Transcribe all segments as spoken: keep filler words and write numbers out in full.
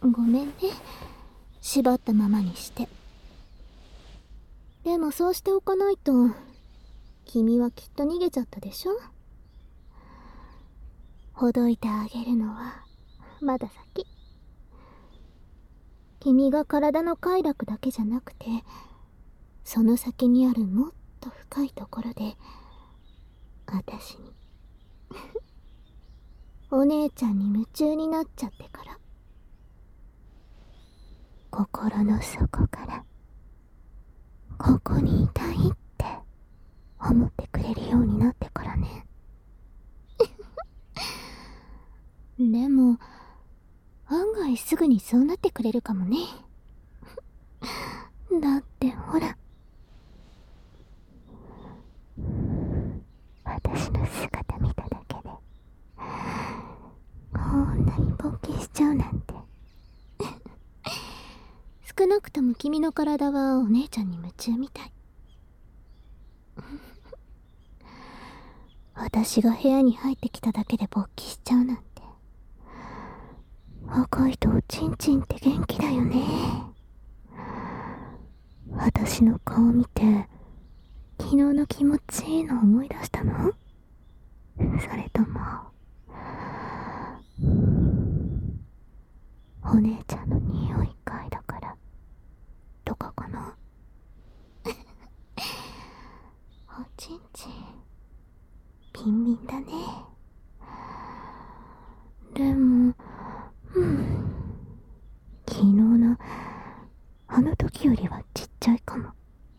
ごめんね、縛ったままにして。でもそうしておかないと君はきっと逃げちゃったでしょ。ほどいてあげるのはまだ先。君が体の快楽だけじゃなくて、その先にあるもっと深いところで私にお姉ちゃんに夢中になっちゃってから、心の底からここにいたいって思ってくれるようになってからね。でも案外すぐにそうなってくれるかもね。だってほら、私の姿見ただけでこんなに勃起しちゃうなんて。少なくとも君の体はお姉ちゃんに夢中みたい。私が部屋に入ってきただけで勃起しちゃうなんて。若い人おちんちんって元気だよね。私の顔見て昨日の気持ちいいの思い出したの？それともお姉ちゃんの匂い嗅いだからとかかな。おちんちんビンビンだね。でも、うん、昨日のあの時よりはちっちゃいかも。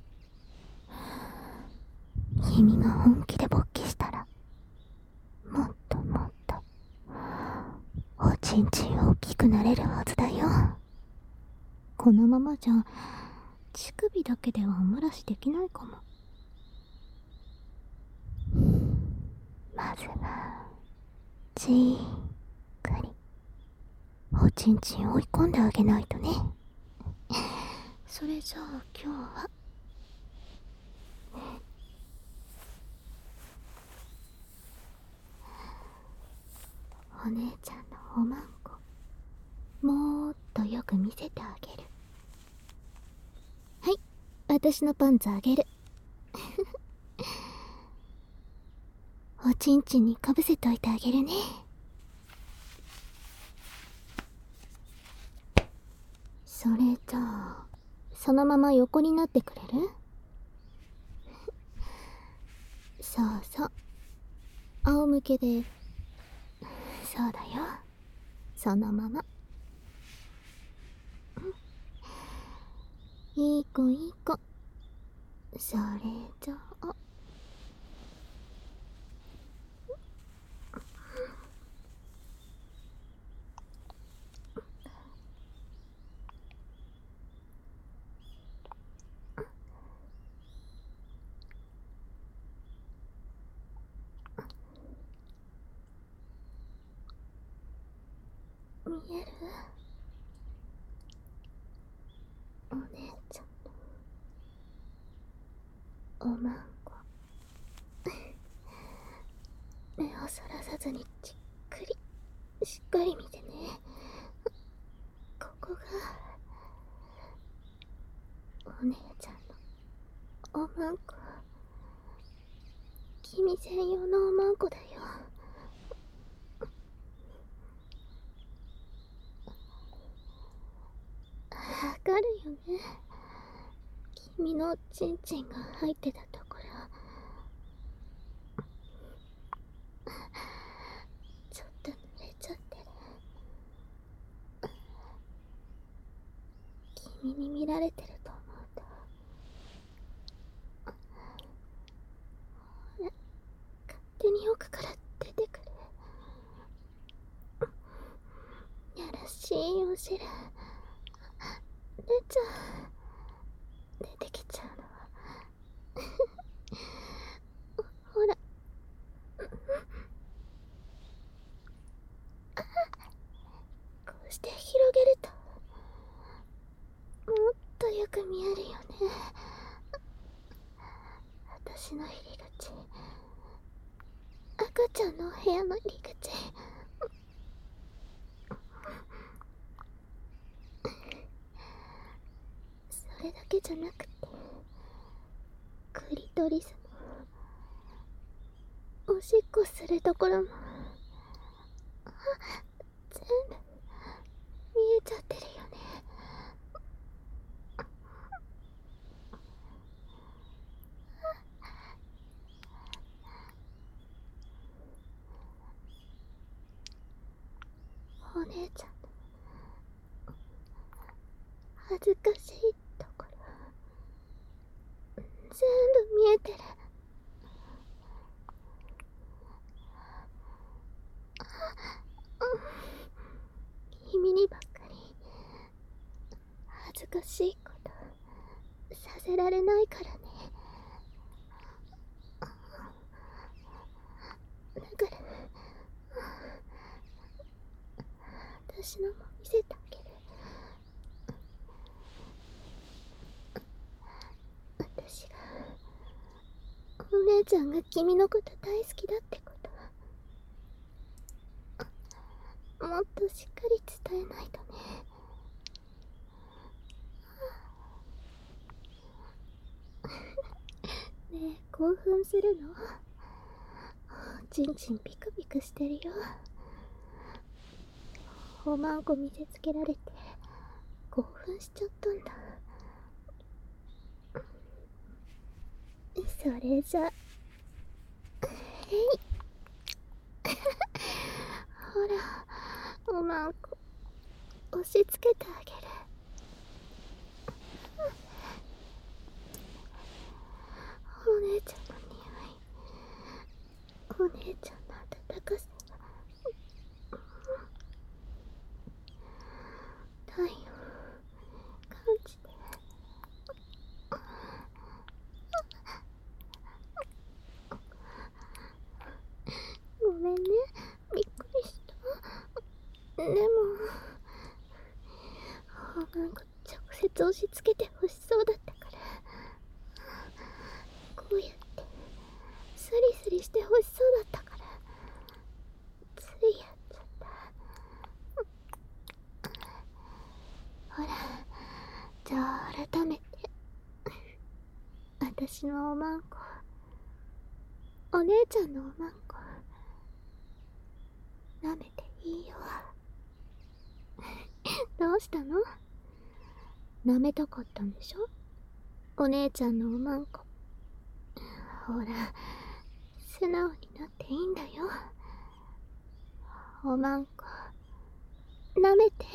君が本気で勃起したらもっともっとおちんちん大きくなれるはずだよ。このままじゃ乳首だけではお漏らしできないかも。まずはじーっくりおちんちん追い込んであげないとね。それじゃあ今日はお姉ちゃんのおまんこもーっとよく見せてあげる。はい、私のパンツあげる。おちんちんにかぶせといてあげるね。それじゃあそのまま横になってくれる？そうそう、仰向けで。そうだよ、そのまま。いい子いい子。それじゃあ見える？お姉ちゃんのおまんこ。目をそらさずにじっくりしっかり見てね。ここがお姉ちゃんのおまんこ。君専用のおまんこだよ。わかるよね。君のちんちんが入ってたところ、ちょっと濡れちゃってる。君に見られてると思うと、ほら、勝手に奥から出てくる。やらしいお汁出ちゃう。出てきちゃうのはほら、こうして広げるともっとよく見えるよね。私の入り口、赤ちゃんのお部屋の入り口。 れだけじゃなくて、クリトリスもおしっこするところも全部見えちゃってるよね。お姉ちゃんの恥ずかしいところ全部見えてる。君にばっかり恥ずかしいことさせられないからね。だから私のも見せてあげる。私がお姉ちゃんが君のこと大好きだってこともっとしっかり伝えないとね。ねえ、興奮するの？ちんちんピクピクしてるよ。おまんこ見せつけられて興奮しちゃったんだ。それじゃえいほら、おまんこ押し付けてあげる。お姉ちゃんの匂い、お姉ちゃんの温かさ、太陽感じて。ごめんね、びっくりした。でもおまんこ直接押し付けてほしそうだったから、こうやってスリスリしてほしそうだったからついやっちゃった。ほら、じゃあ改めて私のおまんこ、お姉ちゃんのおまんこ舐めていいよ。どうしたの？舐めたかったんでしょ？お姉ちゃんのおまんこ。ほら、素直になっていいんだよ。おまんこ舐めて。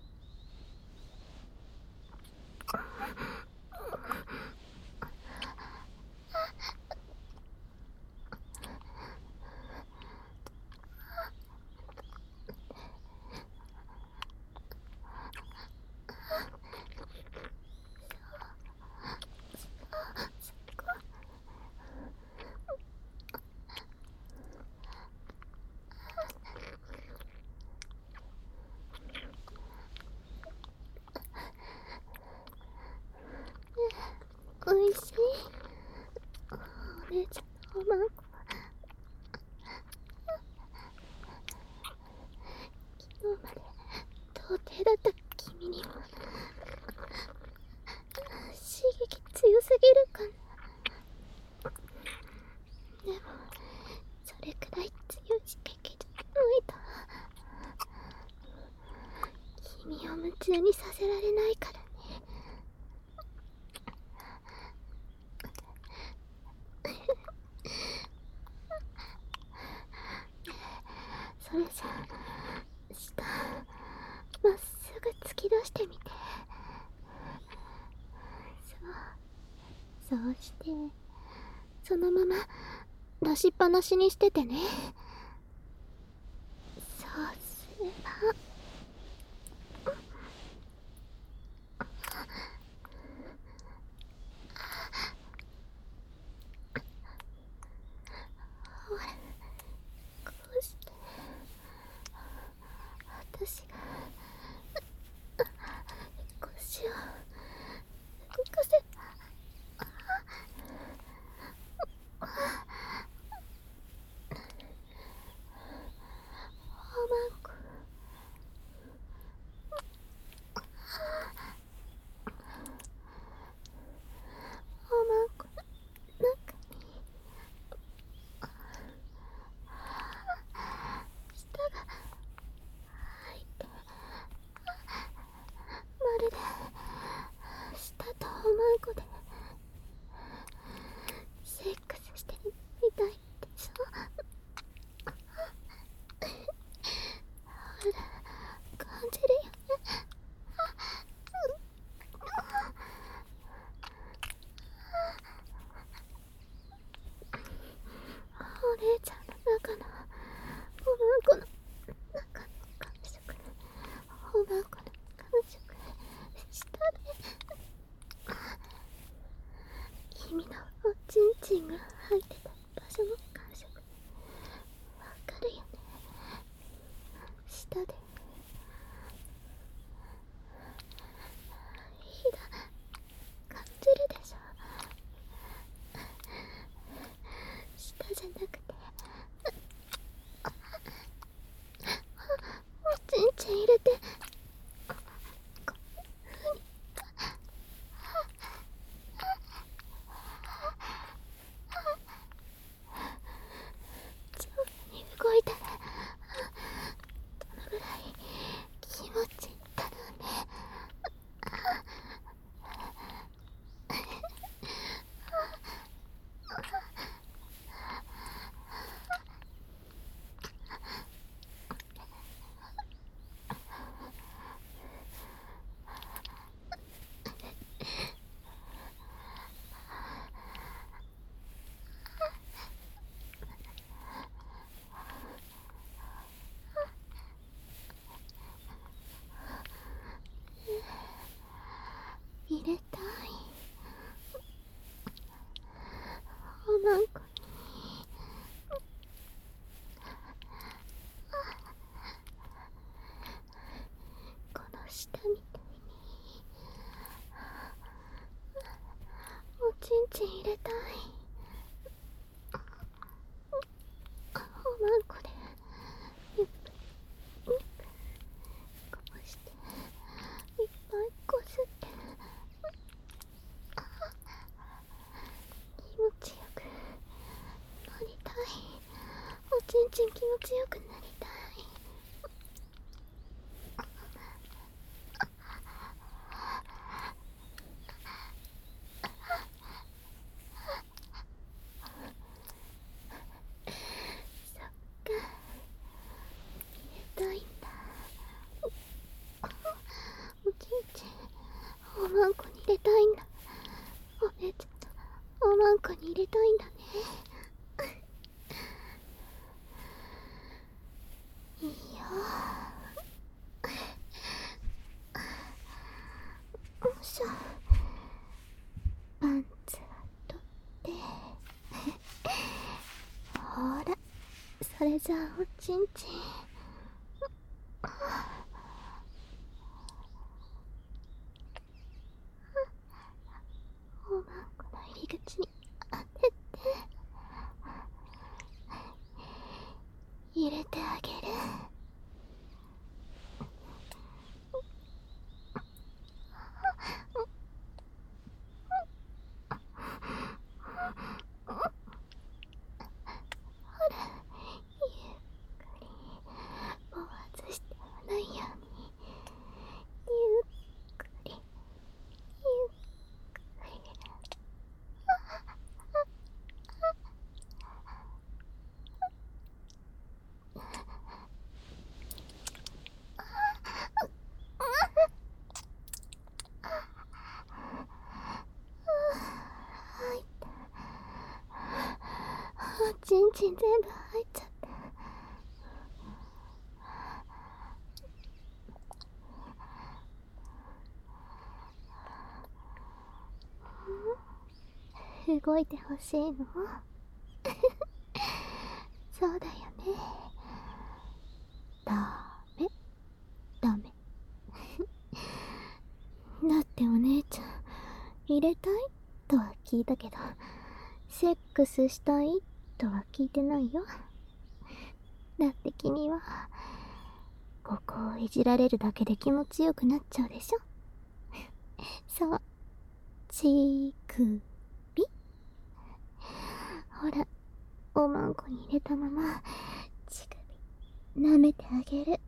おいしい？お姉ちゃんのおまんこ昨日まで童貞だった君にも刺激強すぎるかな。でもそれくらい強い刺激じゃないと君を夢中にさせられないからね。それじゃ下まっすぐ突き出してみて。そうそうして、そのまま出しっぱなしにしててね。そうすればほら、こうして私が腰を動かせばおまんこしたみたいにおちんちん入れたい。おまんこでゆっくりこうしていっぱいこすって気持ちよくなりたい。おちんちん気持ちよくなりたい。おちんちんおまんこに入れたいんだ。お姉ちゃんおまんこに入れたいんだね。いいよ。よいしょ。パンツは取ってほら、それじゃあおちんちんおまんこの入り口に当てて入れてあげる。ほら、ゆっくり棒外してはないようにゆっくりゆっくり。入った。おちんちん全部入っちゃった。動いてほしいの？そうだよね。ダメダメだってお姉ちゃん入れたいとは聞いたけど、セックスしたいとは聞いてないよ。だって君はここをいじられるだけで気持ちよくなっちゃうでしょ。そう、乳首。ほら、おまんこに入れたまま乳首舐めてあげる。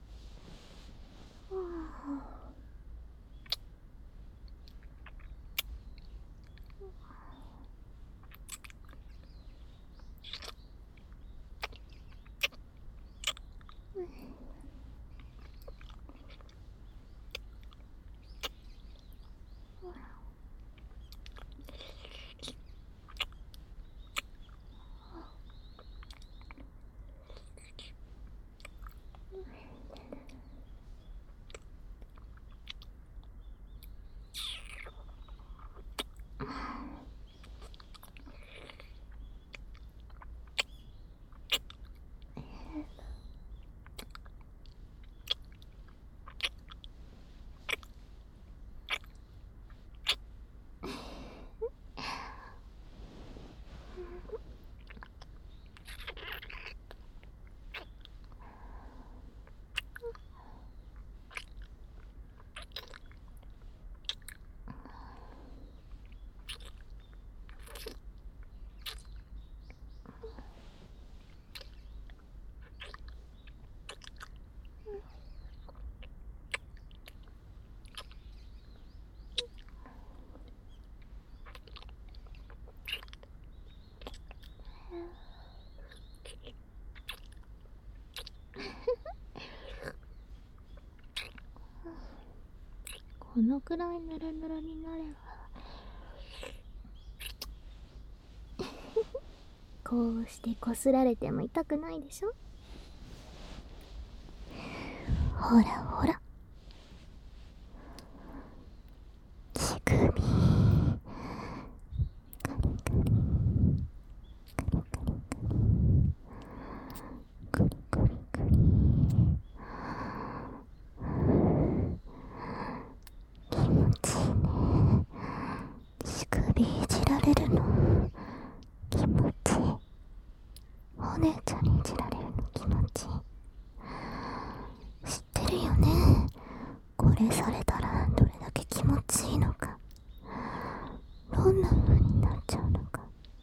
このくらいヌルヌルになればこうしてこすられても痛くないでしょ。ほらほら、乳首カリカリカリカリカリカリカリ。 れるの気持ちいい。お姉ちゃんにいじられるの気持ちいい。知ってるよね。これされたらどれだけ気持ちいいのか、どんな風になっちゃうのか。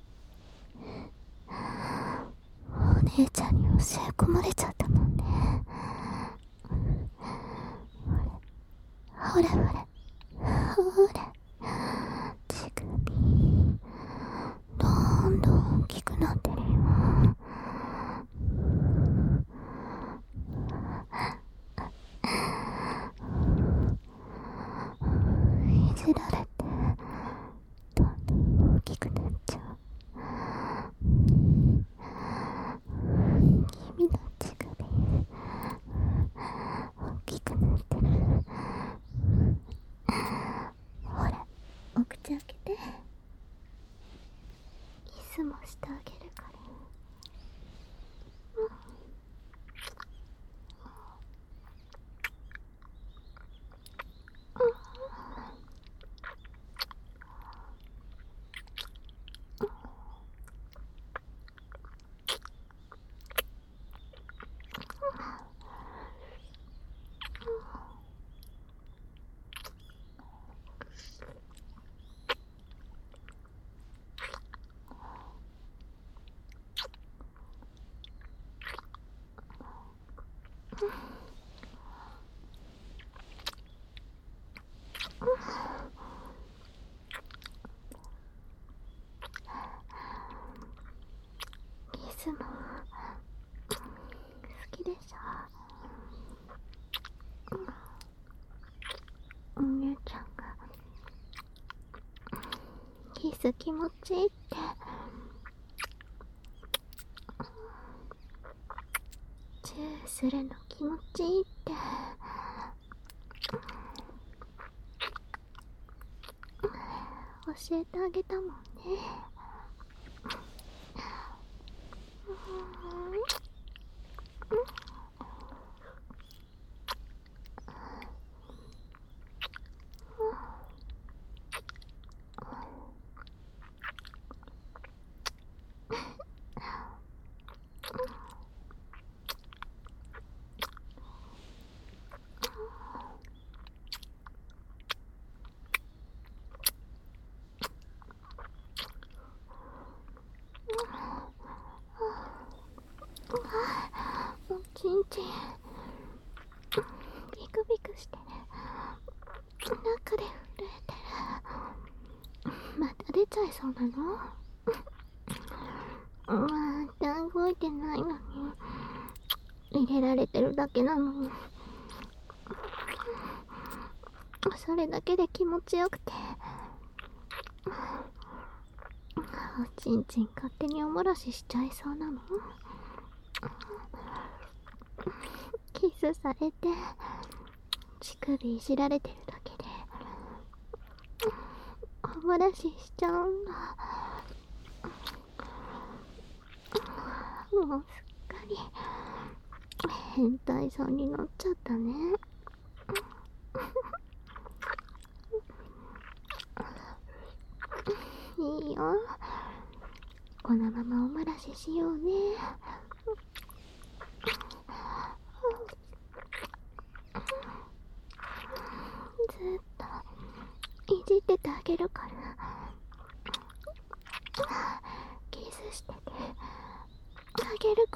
お姉ちゃんに教え込まれちゃったもんね。ほれほれほれほれ、乳首どんどん大きくなってるよ。いじられてどんどん大きくなっちゃう。君の乳首大きくなってる。ほら、お口開けて。キスもしてあげるから。キスも好きでしょ。お姉ちゃんがキス気持ちいいってチューするの気持ちいいって教えてあげたもんね。おちんちんビクビクしてる。中で震えてる。また出ちゃいそうなの？また動いてないのに、入れられてるだけなのに、それだけで気持ちよくて、おちんちん勝手におもらししちゃいそうなの。キスされて乳首いじられてるだけでおもらししちゃうんだ。もうすっかり変態さんになっちゃったね。いいよ、このままおもらししようね。ずっといじっててあげるから、キスしててあげるから、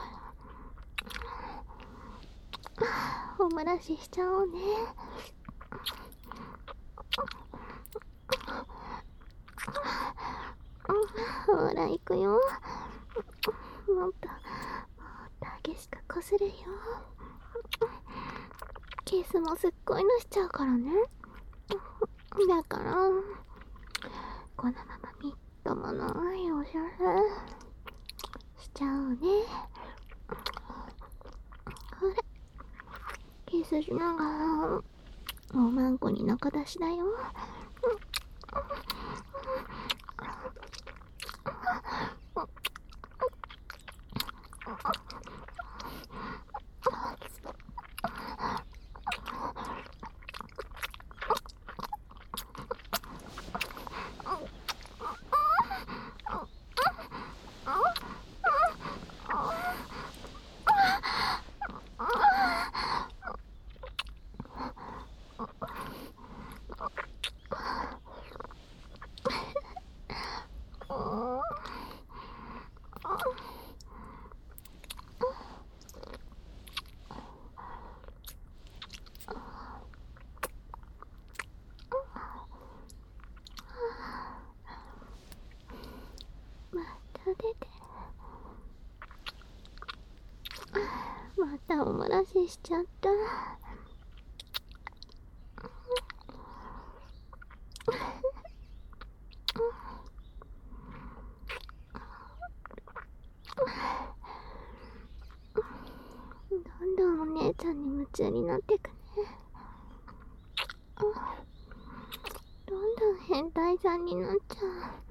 おもらししちゃおうね。ほら行くよ。もっともっと激しくこするよ。キスもすっごいのしちゃうからね。だからこのままみっともないおしゃれしちゃうね。ほら、キスしながらおまんこに中出しだよ。 漏らししちゃった。どんどんお姉ちゃんに夢中になってくね。どんどん変態さんになっちゃう。